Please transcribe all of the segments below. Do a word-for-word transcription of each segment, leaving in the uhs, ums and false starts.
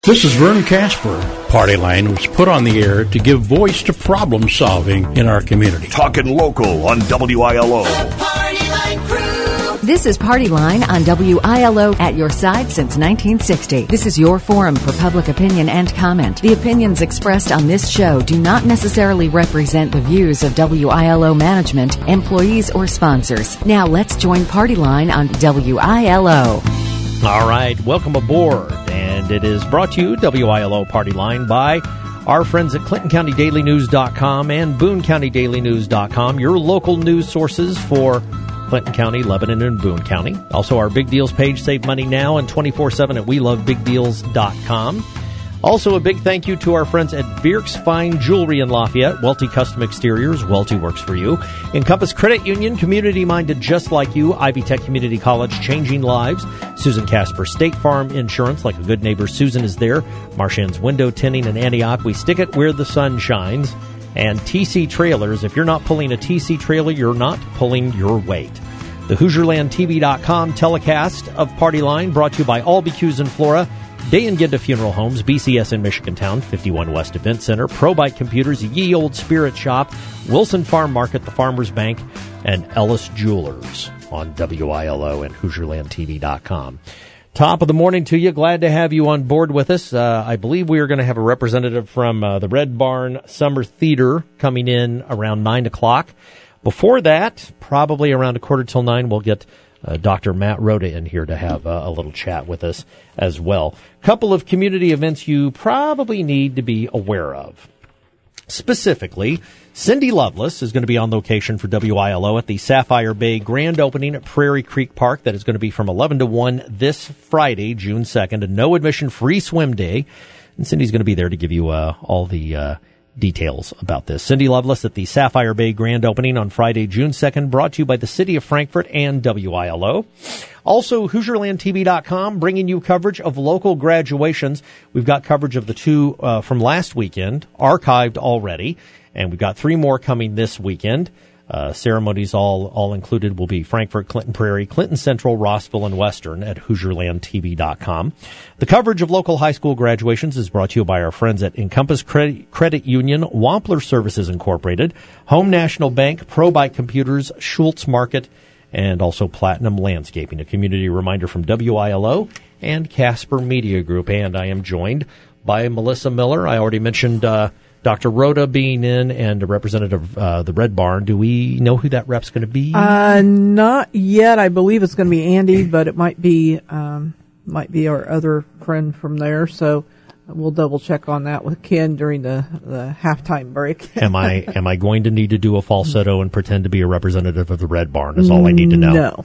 This is Vern Casper. Party Line was put on the air to give voice to problem solving in our community. Talking local on W I L O. Party Line Crew. This is Party Line on W I L O, at your side since nineteen sixty. This is your forum for public opinion and comment. The opinions expressed on this show do not necessarily represent the views of W I L O management, employees, or sponsors. Now let's join Party Line on W I L O. All right, welcome aboard. And it is brought to you, W I L O Party Line, by our friends at Clinton County Daily News dot com and Boone County Daily News dot com, your local news sources for Clinton County, Lebanon, and Boone County. Also, our Big Deals page, Save Money Now, and twenty-four seven at we love big deals dot com. Also, a big thank you to our friends at Bierk's Fine Jewelry in Lafayette, Welty Custom Exteriors, Welty works for you. Encompass Credit Union, community-minded just like you. Ivy Tech Community College, changing lives. Susan Casper, State Farm Insurance, like a good neighbor, Susan is there. Marchand's Window Tinting in Antioch, we stick it where the sun shines. And T C Trailers, if you're not pulling a T C trailer, you're not pulling your weight. The Hoosier Land T V dot com telecast of Party Line, brought to you by All B Qs in Flora, Day and Ginda Funeral Homes, B C S in Michigan Town, fifty-one West Event Center, ProBike Computers, Ye Old Spirit Shop, Wilson Farm Market, the Farmers Bank, and Ellis Jewelers on W I L O and Hoosier Land T V dot com. Top of the morning to you. Glad to have you on board with us. Uh, I believe we are going to have a representative from uh, the Red Barn Summer Theater coming in around nine o'clock. Before that, probably around a quarter till nine, we'll get Uh, Doctor Matt Rhoda in here to have uh, a little chat with us as well. Couple of community events you probably need to be aware of. Specifically, Cindy Lovelace is going to be on location for W I L O at the Sapphire Bay grand opening at Prairie Creek Park. That is going to be from eleven to one this Friday, June second, a no admission free swim day. And Cindy's going to be there to give you uh, all the uh, details about this. Cindy Lovelace at the Sapphire Bay grand opening on Friday, June second, brought to you by the City of Frankfort and W I L O. Also, Hoosier Land T V dot com bringing you coverage of local graduations. We've got coverage of the two uh, from last weekend, archived already, and we've got three more coming this weekend. Uh, ceremonies all, all included will be Frankfort, Clinton Prairie, Clinton Central, Rossville, and Western at Hoosier Land T V dot com. The coverage of local high school graduations is brought to you by our friends at Encompass Credit, Credit Union, Wampler Services Incorporated, Home National Bank, ProBike Computers, Schultz Market, and also Platinum Landscaping. A community reminder from W I L O and Casper Media Group. And I am joined by Melissa Miller. I already mentioned uh, Doctor Rhoda being in and a representative of uh, the Red Barn. Do we know who that rep's going to be? Uh, not yet. I believe it's going to be Andy, but it might be um, might be our other friend from there. So we'll double check on that with Ken during the, the halftime break. am I am I going to need to do a falsetto and pretend to be a representative of the Red Barn? Is all I need to know. No.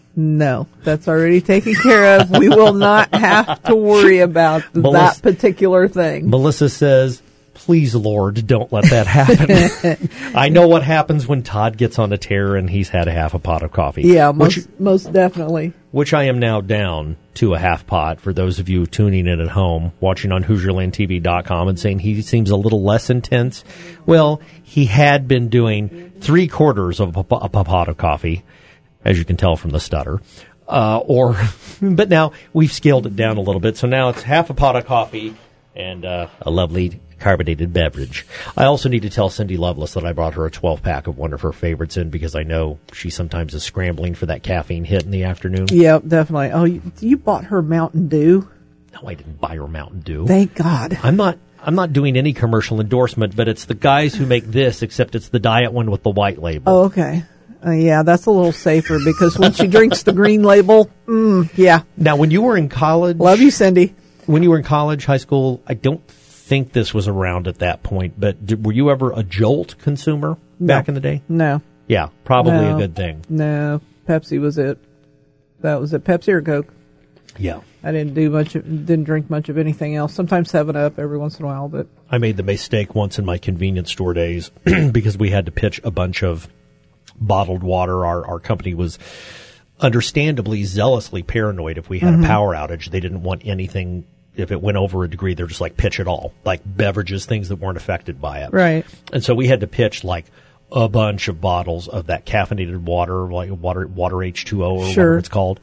No, that's already taken care of. We will not have to worry about Melissa, that particular thing. Melissa says, please, Lord, don't let that happen. I know what happens when Todd gets on a tear and he's had a half a pot of coffee. Yeah, most, which, most definitely. Which I am now down to a half pot for those of you tuning in at home, watching on Hoosier Land T V dot com and saying he seems a little less intense. Well, he had been doing three quarters of a, a pot of coffee, as you can tell from the stutter. Uh, or, but now we've scaled it down a little bit. So now it's half a pot of coffee and uh, a lovely carbonated beverage. I also need to tell Cindy Lovelace that I brought her a twelve-pack of one of her favorites in because I know she sometimes is scrambling for that caffeine hit in the afternoon. Yeah, definitely. Oh, you, you bought her Mountain Dew? No, I didn't buy her Mountain Dew. Thank God. I'm not I'm not doing any commercial endorsement, but it's the guys who make this, except it's the diet one with the white label. Oh, okay. Uh, yeah, that's a little safer because when she drinks the green label, mm, yeah. Now, when you were in college... Love you, Cindy. When you were in college, high school, I don't think this was around at that point, but did, were you ever a Jolt consumer back no. in the day? No. Yeah, probably no. a good thing. No, Pepsi was it. That was it. Pepsi or Coke. Yeah. I didn't do much, of, didn't drink much of anything else. Sometimes seven up every once in a while, but... I made the mistake once in my convenience store days because we had to pitch a bunch of bottled water. Our, our company was understandably zealously paranoid if we had mm-hmm. a power outage. They didn't want anything... If it went over a degree, they're just like pitch it all, like beverages, things that weren't affected by it. Right. And so we had to pitch like a bunch of bottles of that caffeinated water, like water, water H two O or sure. whatever it's called.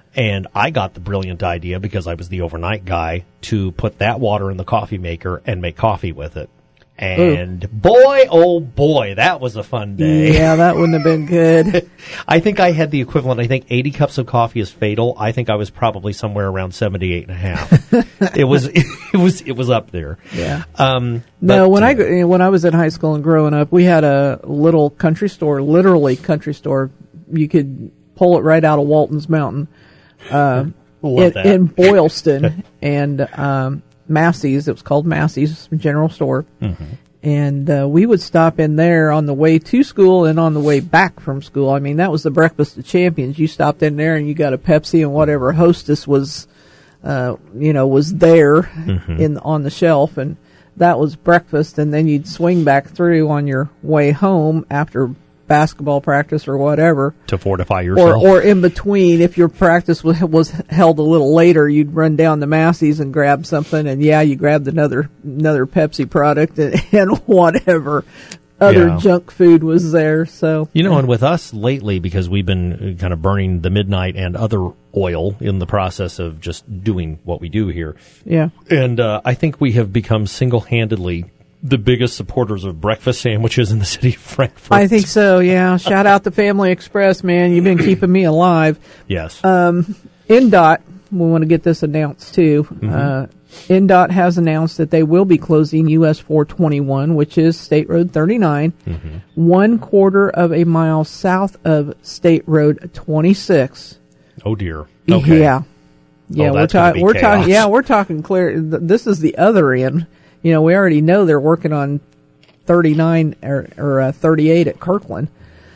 And I got the brilliant idea, because I was the overnight guy, to put that water in the coffee maker and make coffee with it. And Ooh. boy, oh boy, that was a fun day. Yeah, that wouldn't have been good. I think I had the equivalent. I think eighty cups of coffee is fatal. I think I was probably somewhere around seventy-eight and a half. It was, it was, it was up there. Yeah. Um, no, but, when uh, I when I was in high school and growing up, we had a little country store, literally country store. You could pull it right out of Walton's Mountain, uh, in, in Boylston, and um, Massey's. It was called Massey's General Store. Mm-hmm. And uh, we would stop in there on the way to school and on the way back from school. I mean, that was the breakfast of champions. You stopped in there and you got a Pepsi and whatever hostess was, uh, you know, was there mm-hmm. in on the shelf, and that was breakfast. And then you'd swing back through on your way home after basketball practice or whatever to fortify yourself, or, or in between. If your practice was, was held a little later, you'd run down to Massey's and grab something, and yeah, you grabbed another another Pepsi product and, and whatever other yeah. junk food was there. So you know, and with us lately, because we've been kind of burning the midnight and other oil in the process of just doing what we do here, yeah, and uh, I think we have become single-handedly the biggest supporters of breakfast sandwiches in the city of Frankfort. I think so, yeah. Shout out to Family Express, man. You've been keeping me alive. Yes. Um, N D O T, we want to get this announced too. Mm-hmm. Uh, N D O T has announced that they will be closing U S four twenty-one, which is State Road thirty-nine, mm-hmm. one quarter of a mile south of State Road twenty-six. Oh dear. Okay. Yeah. Yeah, oh, we're talking. We're talking. Yeah, we're talking clear. Th- this is the other end. You know, we already know they're working on thirty-nine or, or uh, thirty-eight at Kirkland.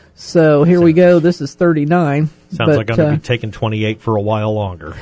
So here sounds, we go. This is thirty-nine. Sounds but, like I'm going to uh, be taking twenty-eight for a while longer.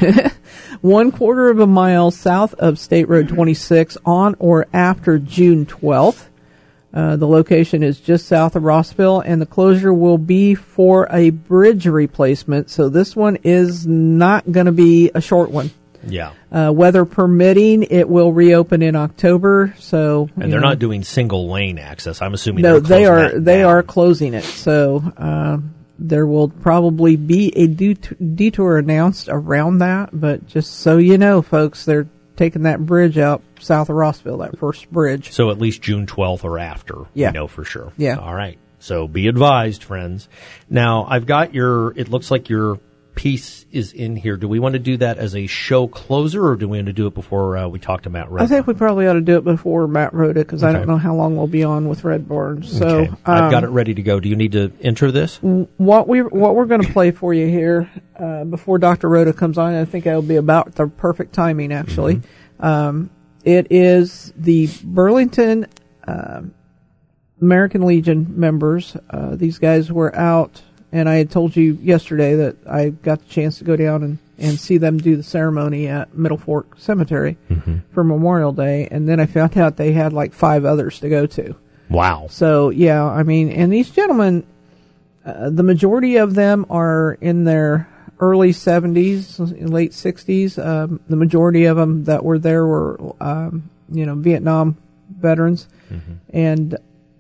One quarter of a mile south of State Road twenty-six on or after June twelfth. Uh, the location is just south of Rossville, and the closure will be for a bridge replacement. So this one is not going to be a short one. Yeah. Uh, weather permitting, it will reopen in October. So and they're know, not doing single lane access. I'm assuming no, they're they are that they down. are closing it. So uh, there will probably be a detour announced around that. But just so you know, folks, they're taking that bridge out south of Rossville, that first bridge. So at least June twelfth or after. Yeah. We know for sure. Yeah. All right. So be advised, friends. Now I've got your. It looks like your piece is in here. Do we want to do that as a show closer, or do we want to do it before uh, we talk to Matt Rhoda? I think we probably ought to do it before Matt Rhoda, because okay. I don't know how long we'll be on with Red Barns. So okay. I've um, got it ready to go. Do you need to enter this? What we what we're going to play for you here uh, before Doctor Rhoda comes on, I think it'll be about the perfect timing. Actually, mm-hmm. um, it is the Burlington uh, American Legion members. Uh, these guys were out. And I had told you yesterday that I got the chance to go down and, and see them do the ceremony at Middle Fork Cemetery mm-hmm. for Memorial Day. And then I found out they had like five others to go to. Wow. So, yeah, I mean, and these gentlemen, uh, the majority of them are in their early seventies, late sixties. Um, the majority of them that were there were, um, you know, Vietnam veterans. Mm-hmm. And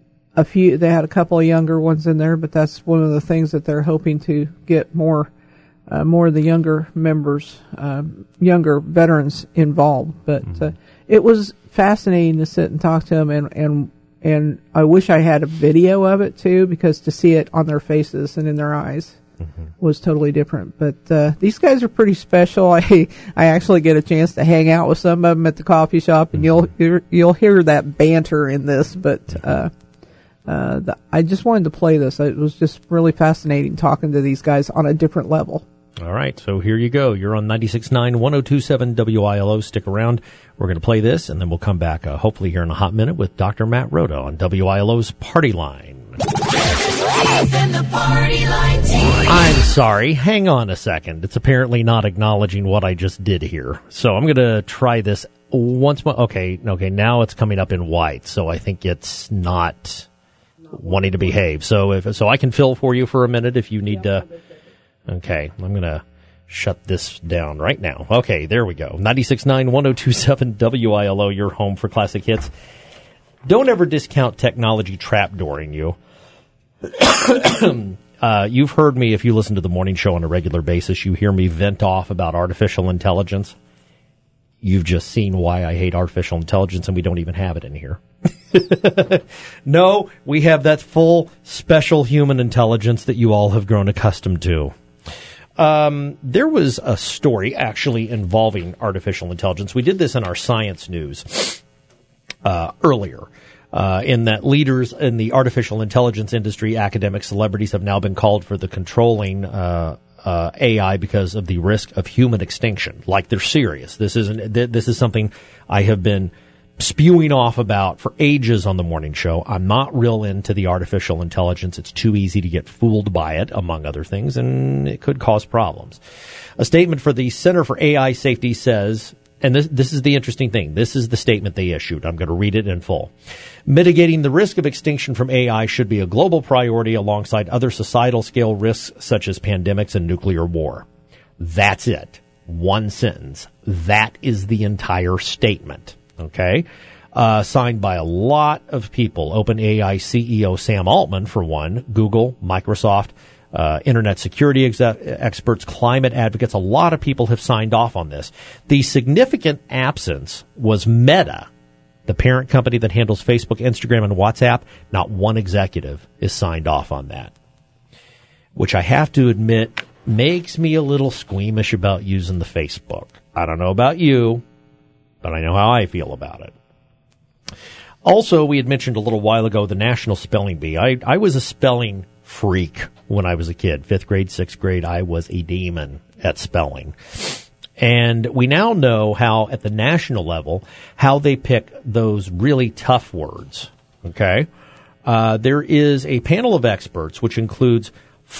a few, they had a couple of younger ones in there, but that's one of the things that they're hoping to get more, uh, more of the younger members, um, younger veterans involved. But mm-hmm. uh, it was fascinating to sit and talk to them, and and and I wish I had a video of it too, because to see it on their faces and in their eyes mm-hmm. was totally different. But uh, these guys are pretty special. I I actually get a chance to hang out with some of them at the coffee shop, and mm-hmm. you'll you'll hear that banter in this, but. Uh, Uh, the, I just wanted to play this. It was just really fascinating talking to these guys on a different level. All right, so here you go. You're on ninety-six point nine, one oh two point seven W I L O. Stick around. We're going to play this, and then we'll come back uh, hopefully here in a hot minute with Doctor Matt Rhoda on W I L O's Party Line. The party line team. I'm sorry. Hang on a second. It's apparently not acknowledging what I just did here. So I'm going to try this once more. Okay, okay, now it's coming up in white, so I think it's not wanting to behave. So if so I can fill for you for a minute if you need to. Okay, I'm going to shut this down right now. Okay, there we go. ninety-six point nine, one oh two point seven W I L O, your home for classic hits. Don't ever discount technology trapdooring you. Uh, you've heard me, if you listen to the morning show on a regular basis, you hear me vent off about artificial intelligence. You've just seen why I hate artificial intelligence, and we don't even have it in here. No, we have that full special human intelligence that you all have grown accustomed to. Um, there was a story actually involving artificial intelligence. We did this in our science news uh, earlier. Uh, in that leaders in the artificial intelligence industry, academic celebrities have now been called for the controlling uh, uh, A I because of the risk of human extinction. Like they're serious. This isn't. Th- this is something I have been spewing off about for ages on the morning show. I'm not real into the artificial intelligence. It's too easy to get fooled by it, among other things, and it could cause problems. A statement for the Center for A I Safety says. And this, this is the interesting thing. This is the statement they issued. I'm going to read it in full. Mitigating the risk of extinction from A I should be a global priority alongside other societal scale risks such as pandemics and nuclear war. That's it. One sentence. That is the entire statement. Okay? Uh, signed by a lot of people. OpenAI C E O Sam Altman, for one. Google, Microsoft, Uh, internet security ex- experts, climate advocates, a lot of people have signed off on this. The significant absence was Meta, the parent company that handles Facebook, Instagram, and WhatsApp. Not one executive is signed off on that, which I have to admit makes me a little squeamish about using the Facebook. I don't know about you, but I know how I feel about it. Also, we had mentioned a little while ago the National Spelling Bee. I, I was a spelling freak when I was a kid. Fifth grade, sixth grade, I was a demon at spelling. And we now know how, at the national level, how they pick those really tough words. Okay? Uh, there is a panel of experts, which includes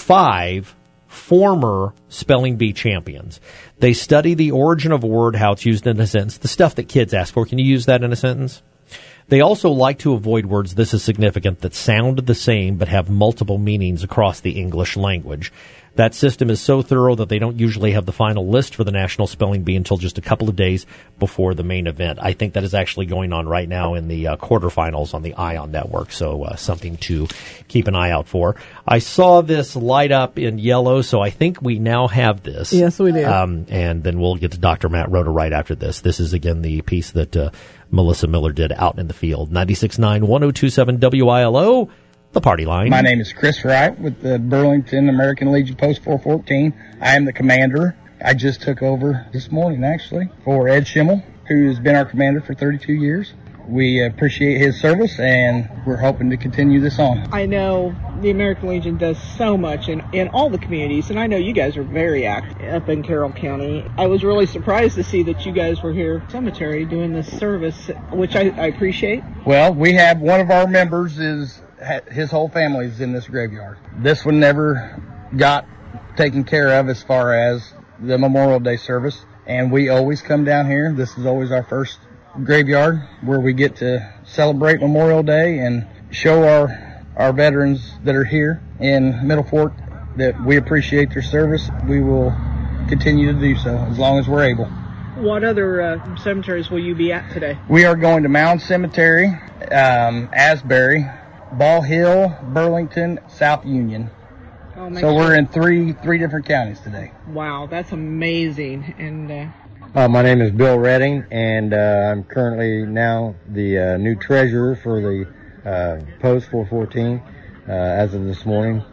five former spelling bee champions. They study the origin of a word, how it's used in a sentence, the stuff that kids ask for. Can you use that in a sentence? They also like to avoid words, this is significant, that sound the same but have multiple meanings across the English language. That system is so thorough that they don't usually have the final list for the National Spelling Bee until just a couple of days before the main event. I think that is actually going on right now in the uh, quarterfinals on the ION network, so uh, something to keep an eye out for. I saw this light up in yellow, so I think we now have this. Yes, we do. Um, and then we'll get to Doctor Matt Rhoda right after this. This is, again, the piece that uh, Melissa Miller did out in the field. ninety-six point nine, one oh two point seven W I L O. The Party Line. My name is Chris Wright with the Burlington American Legion Post four fourteen. I am the commander. I just took over this morning, actually, for Ed Schimmel, who has been our commander for thirty-two years. We appreciate his service, and we're hoping to continue this on. I know the American Legion does so much in, in all the communities, and I know you guys are very active up in Carroll County. I was really surprised to see that you guys were here at the cemetery doing this service, which I, I appreciate. Well, we have one of our members is his whole family's in this graveyard. This one never got taken care of as far as the Memorial Day service, and we always come down here. This is always our first graveyard where we get to celebrate Memorial Day and show our our veterans that are here in Middle Fork that we appreciate their service. We will continue to do so as long as we're able. What other uh, cemeteries will you be at today? We are going to Mound Cemetery, um, Asbury, Ball Hill, Burlington, South Union. Oh, so sure. we're in three three different counties today. Wow, that's amazing. And uh, uh, my name is Bill Redding, and uh, I'm currently now the uh, new treasurer for the uh, Post four fourteen uh, as of this morning.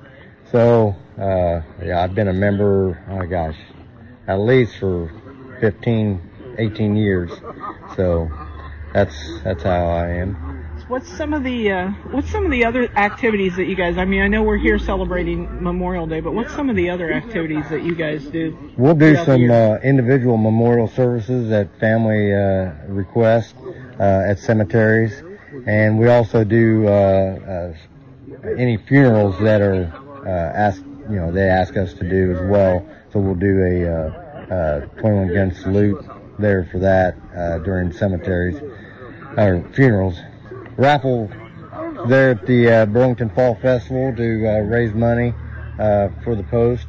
So uh, yeah, I've been a member, oh gosh, at least for fifteen, eighteen years. So that's that's how I am. What's some of the uh, what's some of the other activities that you guys? I mean, I know we're here celebrating Memorial Day, but what's some of the other activities that you guys do? We'll do some uh, individual memorial services at family uh, request uh, at cemeteries, and we also do uh, uh, any funerals that are uh, asked. You know, they ask us to do as well. So we'll do a uh, uh, twenty-one gun salute there for that uh, during cemeteries or funerals. Raffle there at the uh, Burlington Fall Festival to uh, raise money uh, for the Post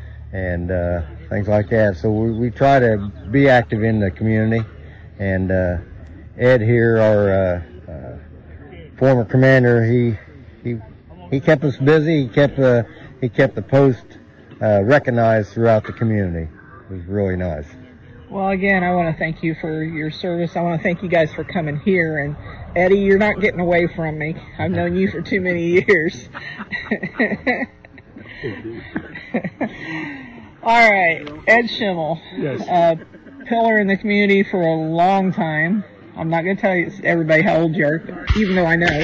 and uh, things like that. So we, we try to be active in the community. And uh, Ed here, our uh, uh, former commander, he he he kept us busy. He kept uh, he kept the post uh, recognized throughout the community. It was really nice. Well, again, I want to thank you for your service. I want to thank you guys for coming here. And Eddie, you're not getting away from me. I've known you for too many years. All right, Ed Schimmel, yes. uh, pillar in the community for a long time. I'm not going to tell you everybody how old you are, even though I know.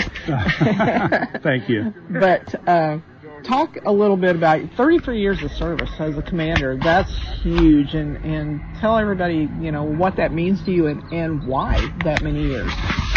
Thank you. But uh, talk a little bit about thirty-three years of service as a commander. That's huge, and, and tell everybody, you know, what that means to you and, and why that many years.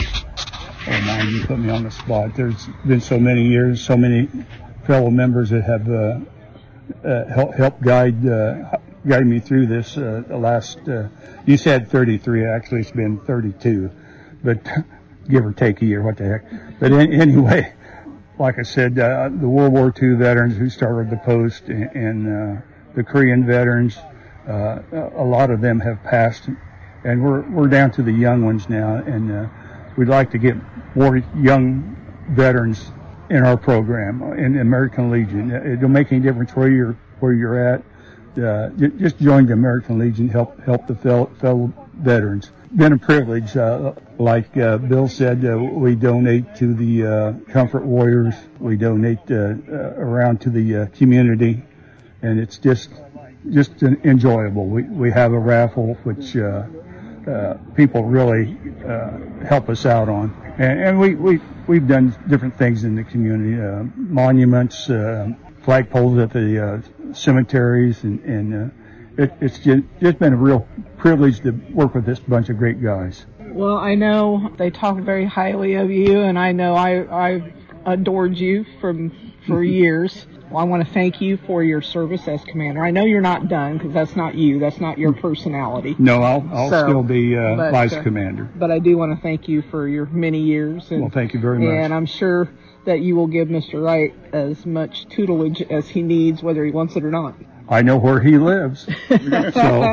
Oh, man, you put me on the spot. There's been so many years, so many fellow members that have uh, uh, helped help guide uh, guide me through this. Uh, the last, uh, you said thirty-three. Actually, it's been thirty-two, but give or take a year. What the heck? But in, anyway, like I said, uh, the World War Two veterans who started the post, and, and uh, the Korean veterans, uh, a lot of them have passed, and we're we're down to the young ones now, and uh, we'd like to get more young veterans in our program in the American Legion. It don't make any difference where you're where you're at. Uh, just join the American Legion. Help help the fellow, fellow veterans. Been a privilege. Uh, like uh, Bill said, uh, we donate to the uh, Comfort Warriors. We donate uh, uh, around to the uh, community, and it's just just enjoyable. We we have a raffle which uh, uh, people really uh, help us out on, and, and we we we've done different things in the community, uh, monuments, uh, flagpoles at the uh, cemeteries, and, and uh, it, it's just, just been a real privilege to work with this bunch of great guys. Well, I know they talk very highly of you, and I know I, I've adored you from for years. Well, I want to thank you for your service as commander. I know you're not done, because that's not you. That's not your personality. No, I'll, I'll so, still be uh, but, vice uh, commander. But I do want to thank you for your many years. And, well, thank you very much. And I'm sure that you will give Mister Wright as much tutelage as he needs, whether he wants it or not. I know where he lives. so, yeah,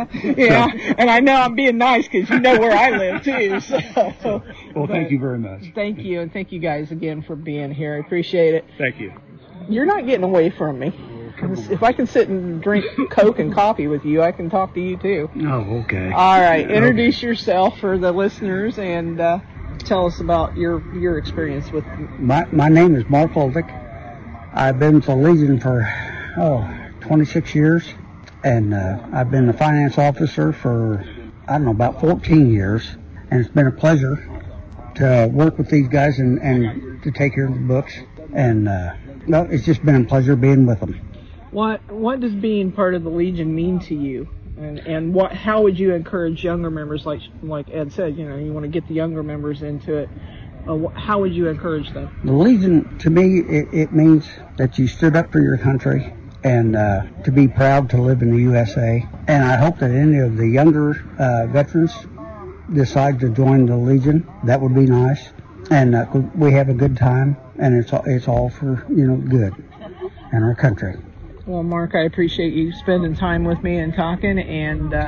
so. And I know I'm being nice because you know where I live too. So. Well, thank you very much. Thank you, and thank you guys again for being here. I appreciate it. Thank you. You're not getting away from me. If I can sit and drink Coke and coffee with you, I can talk to you too. Oh, okay. All right, introduce okay. yourself for the listeners and uh, tell us about your your experience with. My my name is Mark Oldick. I've been with the Legion for oh twenty-six years, and uh, I've been the finance officer for I don't know about fourteen years, and it's been a pleasure to work with these guys and, and to take care of the books, and uh, well, it's just been a pleasure being with them. What what does being part of the Legion mean to you, and and what how would you encourage younger members, like like Ed said, you know, you want to get the younger members into it. Uh, how would you encourage them? The Legion, to me, it, it means that you stood up for your country, and uh, to be proud to live in the U S A. And I hope that any of the younger uh, veterans decide to join the Legion. That would be nice. And uh, we have a good time, and it's all, it's all for, you know, good in our country. Well, Mark, I appreciate you spending time with me and talking, and uh,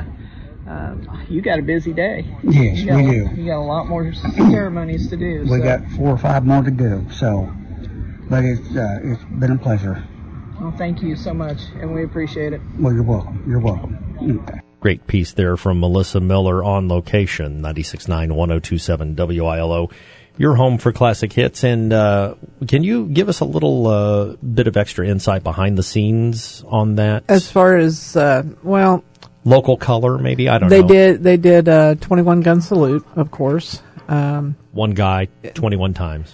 um, you got a busy day. Yes, you we a, do. You got a lot more ceremonies to do. We so. got four or five more to go, so, but it's uh, it's been a pleasure. Well, thank you so much, and we appreciate it. Well, you're welcome. You're welcome. Okay. Great piece there from Melissa Miller on location, ninety-six point nine, one oh two point seven W I L O. Your home for classic hits. And uh, can you give us a little uh, bit of extra insight behind the scenes on that? As far as, uh, well... Local color, maybe? I don't they know. Did, they did a twenty-one gun salute, of course. Um, One guy, twenty-one times.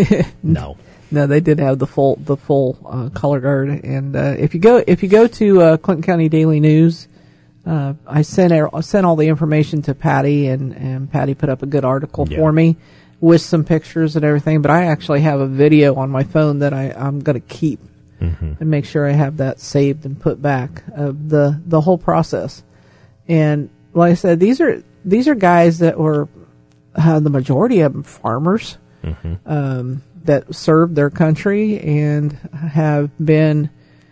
No. No, they did have the full the full uh, color guard. And uh, if you go if you go to uh, Clinton County Daily News, uh, I sent I sent all the information to Patty, and, and Patty put up a good article yeah. for me with some pictures and everything. But I actually have a video on my phone that I, I'm going to keep mm-hmm. and make sure I have that saved and put back of the the whole process. And like I said, these are these are guys that were uh, the majority of them farmers. Mm-hmm. Um, that served their country and have been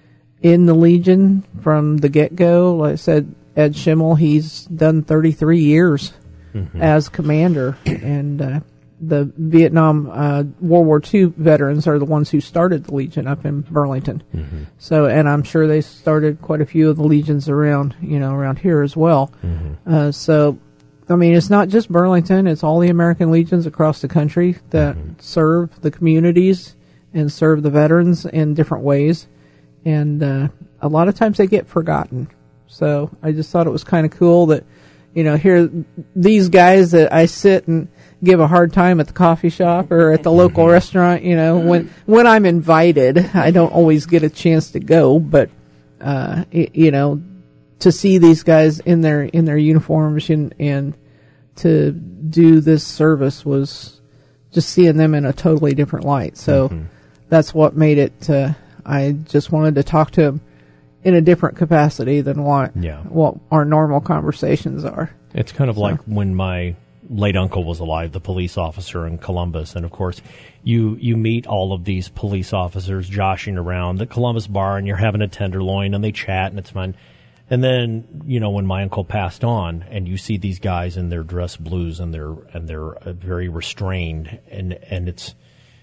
in the Legion from the get-go. Like I said, Ed Schimmel, he's done thirty-three years mm-hmm. as commander, and uh, the Vietnam uh, World War Two veterans are the ones who started the Legion up in Burlington. Mm-hmm. So, and I'm sure they started quite a few of the legions around, you know, around here as well. Mm-hmm. Uh, so, I mean, it's not just Burlington; it's all the American legions across the country that mm-hmm. serve the communities and serve the veterans in different ways. And uh, a lot of times they get forgotten. So I just thought it was kind of cool that, you know, here these guys that I sit and give a hard time at the coffee shop or at the local restaurant, you know, when when I'm invited, I don't always get a chance to go, but uh, it, you know, to see these guys in their in their uniforms and, and to do this service was just seeing them in a totally different light. So mm-hmm. that's what made it. Uh, I just wanted to talk to them in a different capacity than what yeah. what our normal conversations are. It's kind of so. like when my late uncle was alive, the police officer in Columbus, and of course you you meet all of these police officers joshing around the Columbus bar, and you're having a tenderloin, and they chat, and it's fun. And then, you know, when my uncle passed on, and you see these guys in their dress blues, and they're and they're uh, very restrained, and and it's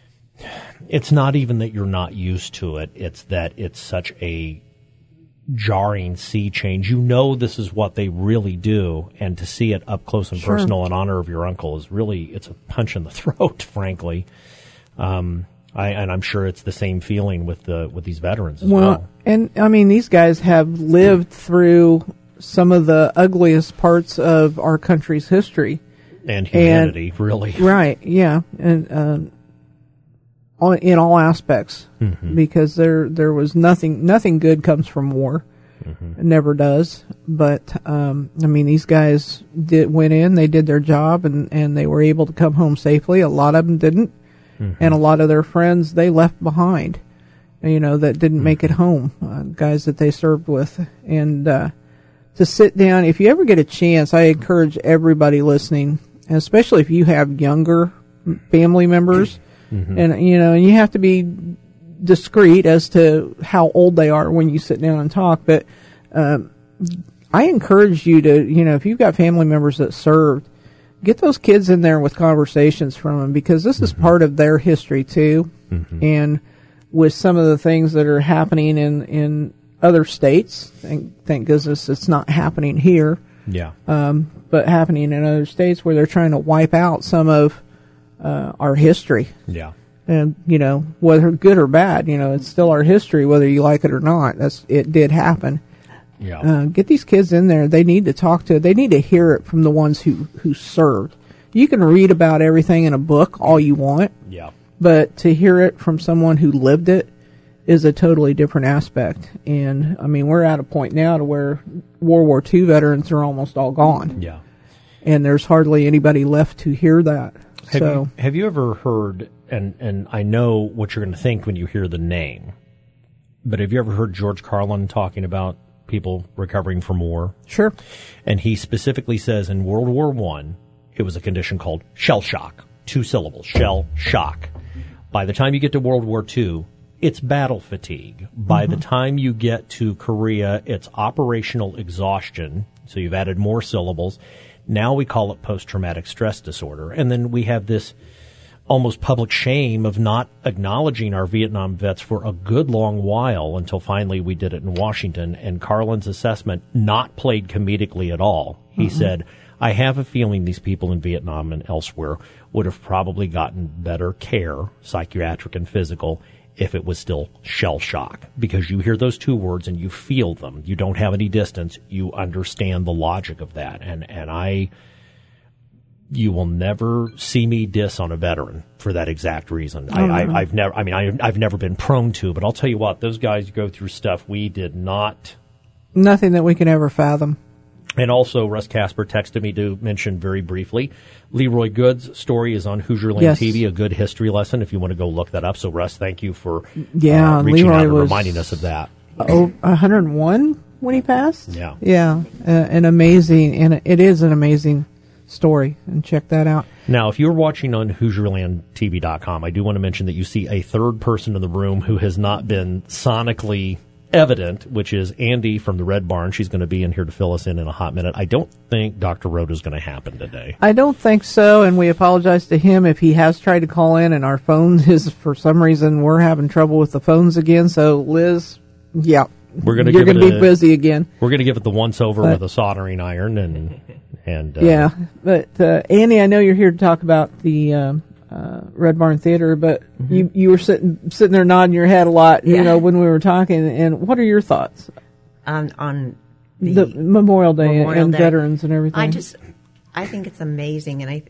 it's not even that you're not used to it; it's that it's such a jarring sea change. You know this is what they really do, and to see it up close and sure. personal in honor of your uncle is really, it's a punch in the throat, frankly. Um, I, and I'm sure it's the same feeling with the with these veterans as well. Well, and I mean, these guys have lived through some of the ugliest parts of our country's history. And humanity, and, really. Right, yeah. And, uh, all, in all aspects, mm-hmm. because there there was nothing nothing good comes from war, mm-hmm. it never does. But um, I mean, these guys did went in, they did their job, and, and they were able to come home safely. A lot of them didn't, mm-hmm. and a lot of their friends they left behind, you know, that didn't mm-hmm. make it home. Uh, guys that they served with, and uh, to sit down. If you ever get a chance, I encourage everybody listening, and especially if you have younger family members. Mm-hmm. And, you know, and you have to be discreet as to how old they are when you sit down and talk. But um, I encourage you to, you know, if you've got family members that served, get those kids in there with conversations from them, because this mm-hmm. is part of their history, too. Mm-hmm. And with some of the things that are happening in, in other states, thank, thank goodness it's not happening here. Yeah. Um, but happening in other states where they're trying to wipe out some of Uh, our history. Yeah. And, you know, whether good or bad, you know, it's still our history, whether you like it or not. That's, it did happen. Yeah. Uh, get these kids in there. They need to talk to, they need to hear it from the ones who, who served. You can read about everything in a book all you want. Yeah. But to hear it from someone who lived it is a totally different aspect. And, I mean, we're at a point now to where World War Two veterans are almost all gone. Yeah. And there's hardly anybody left to hear that. Have, so, you, have you ever heard, and, and I know what you're going to think when you hear the name, but have you ever heard George Carlin talking about people recovering from war? Sure. And he specifically says in World War One, it was a condition called shell shock. Two syllables, shell shock. By the time you get to World War Two, it's battle fatigue. By mm-hmm. the time you get to Korea, it's operational exhaustion. So you've added more syllables. Now we call it post-traumatic stress disorder. And then we have this almost public shame of not acknowledging our Vietnam vets for a good long while until finally we did it in Washington. And Carlin's assessment not played comedically at all. He mm-hmm. said, I have a feeling these people in Vietnam and elsewhere would have probably gotten better care, psychiatric and physical, if it was still shell shock, because you hear those two words and you feel them. You don't have any distance. You understand the logic of that. And, and I, you will never see me diss on a veteran for that exact reason. Oh, I, no. I, I've never, I mean, I, I've never been prone to, but I'll tell you what, those guys go through stuff we did not. Nothing that we can ever fathom. And also, Russ Casper texted me to mention very briefly, Leroy Good's story is on Hoosier Land yes. T V, a good history lesson if you want to go look that up. So, Russ, thank you for yeah, uh, reaching Leroy out and was reminding us of that. Oh, one hundred one when he passed? Yeah. Yeah, uh, an amazing, and it is an amazing story, and check that out. Now, if you're watching on Hoosier Land T V dot com, I do want to mention that you see a third person in the room who has not been sonically evident, which is Andy from the Red Barn. She's going to be in here to fill us in in a hot minute. I don't think Doctor Rhoda is going to happen today. I don't think so, and we apologize to him if he has tried to call in, and our phone is, for some reason, we're having trouble with the phones again. So, Liz, yeah, we're gonna you're going to be busy again. We're going to give it the once-over but, with a soldering iron. and and uh, Yeah, but uh, Andy, I know you're here to talk about the um, uh, Red Barn Theater, but mm-hmm. you, you were sitting sitting there nodding your head a lot, you yeah. know, when we were talking. And what are your thoughts on on the, the Memorial Day Memorial and Day. veterans and everything? I just, I think it's amazing, and I,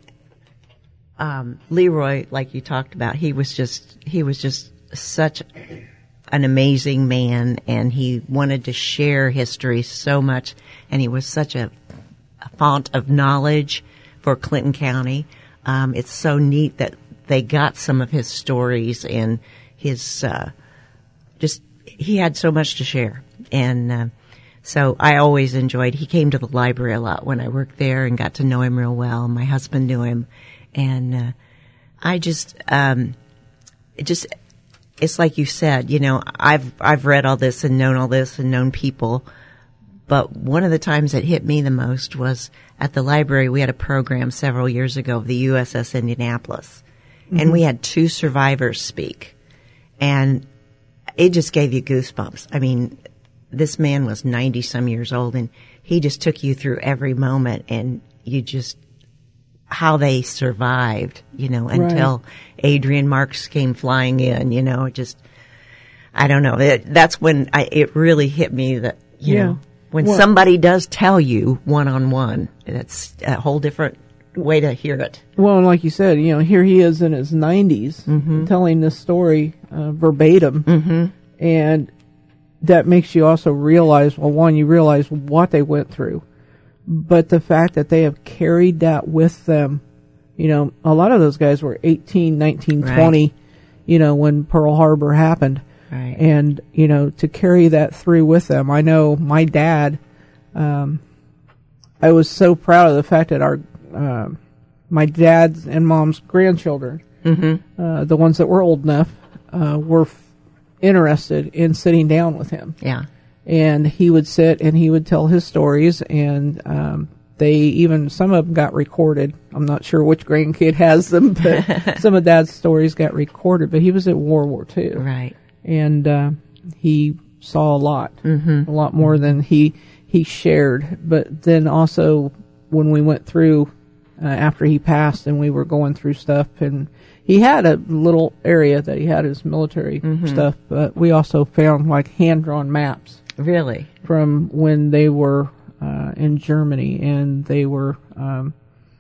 um, Leroy, like you talked about, he was just he was just such an amazing man, and he wanted to share history so much, and he was such a, a font of knowledge for Clinton County. Um, it's so neat that they got some of his stories and his, uh, just, he had so much to share. And, uh, so I always enjoyed, he came to the library a lot when I worked there and got to know him real well. My husband knew him. And, uh, I just, um, it just, it's like you said, you know, I've, I've read all this and known all this and known people. But one of the times that hit me the most was at the library. We had a program several years ago of the U S S Indianapolis, mm-hmm. and we had two survivors speak, and it just gave you goosebumps. I mean, this man was ninety some years old, and he just took you through every moment, and you just how they survived, you know, until right. Adrian Marks came flying in. You know, it just I don't know. It, that's when I, it really hit me that you yeah. know. When well, somebody does tell you one-on-one, that's a whole different way to hear it. Well, and like you said, you know, here he is in his nineties mm-hmm. telling this story uh, verbatim. Mm-hmm. And that makes you also realize, well, one, you realize what they went through. But the fact that they have carried that with them, you know, a lot of those guys were eighteen, nineteen, right. twenty, you know, when Pearl Harbor happened. Right. And, you know, to carry that through with them. I know my dad, um, I was so proud of the fact that our, uh, my dad's and mom's grandchildren, mm-hmm. uh, the ones that were old enough, uh, were f- interested in sitting down with him. Yeah. And he would sit and he would tell his stories, and, um, they even, some of them got recorded. I'm not sure which grandkid has them, but some of Dad's stories got recorded, but he was at World War Two. Right. And uh, he saw a lot, mm-hmm. a lot more than he he shared. But then also when we went through uh, after he passed, and we were going through stuff, and he had a little area that he had his military mm-hmm. stuff, but we also found like hand drawn maps. Really? From when they were uh, in Germany, and they were um,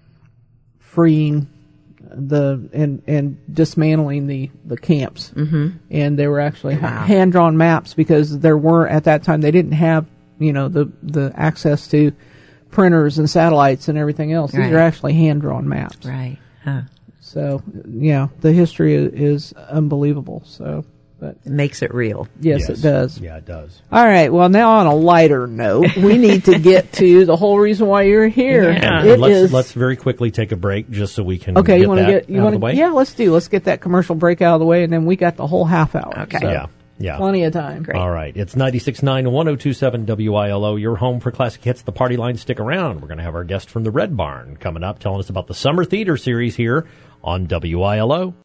freeing the and and dismantling the the camps, mm-hmm. and they were actually wow. hand drawn maps, because there weren't at that time, they didn't have, you know, the the access to printers and satellites and everything else. Right. These are actually hand drawn maps. Right. Huh. So yeah, the history is, is unbelievable. So. But it makes it real. Yes, yes, it does. Yeah, it does. All right. Well, now on a lighter note, we need to get to the whole reason why you're here. Yeah. It let's, is, let's very quickly take a break just so we can okay, get you want to that get you out want of the way? Yeah, let's do. Let's get that commercial break out of the way, and then we got the whole half hour. Okay. So Yeah. Yeah. plenty of time. Great. All right. It's ninety-six point nine and one oh two point seven W I L O, your home for classic hits, the party line. Stick around. We're going to have our guest from the Red Barn coming up, telling us about the Summer Theater Series here on W I L O.